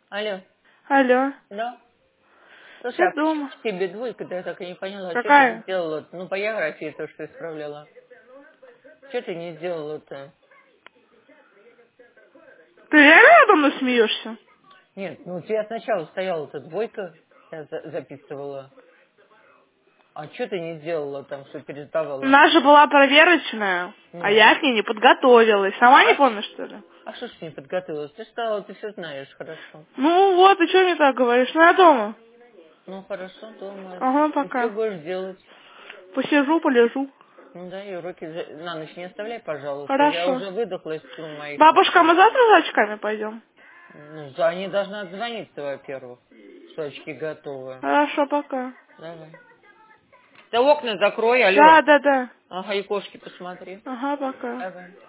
Алло. Алло. Да? Слушай, Я а почему дома. тебе двойка, да я так и не поняла, что ты не Какая? сделала? Ну, по географии то, что исправляла. Что ты не сделала-то? Ты реально надо мной смеешься? Нет, ну у тебя сначала стояла-то двойка, я записывала. А что ты не сделала там, что У пересдавала? нас же была проверочная, а Ну. я к ней не подготовилась. Сама не А, помнишь, что ли? что ж ты не подготовилась? Ты сказала, ты все знаешь, хорошо. Ну вот, ты что мне так говоришь? Ну я дома. Ну, хорошо, дома. Ага, И что пока. будешь делать? Посижу, полежу. Ну да, и уроки на ночь не оставляй, пожалуйста. Я Хорошо. уже выдохлась, моих. Бабушка, мы завтра за очками пойдем? Ну, да, они должны отзвониться, во-первых, что очки готовы. Хорошо, пока. Давай. Да окна закрой, алло. Да. Ага, и кошки посмотри. Ага, пока. Давай.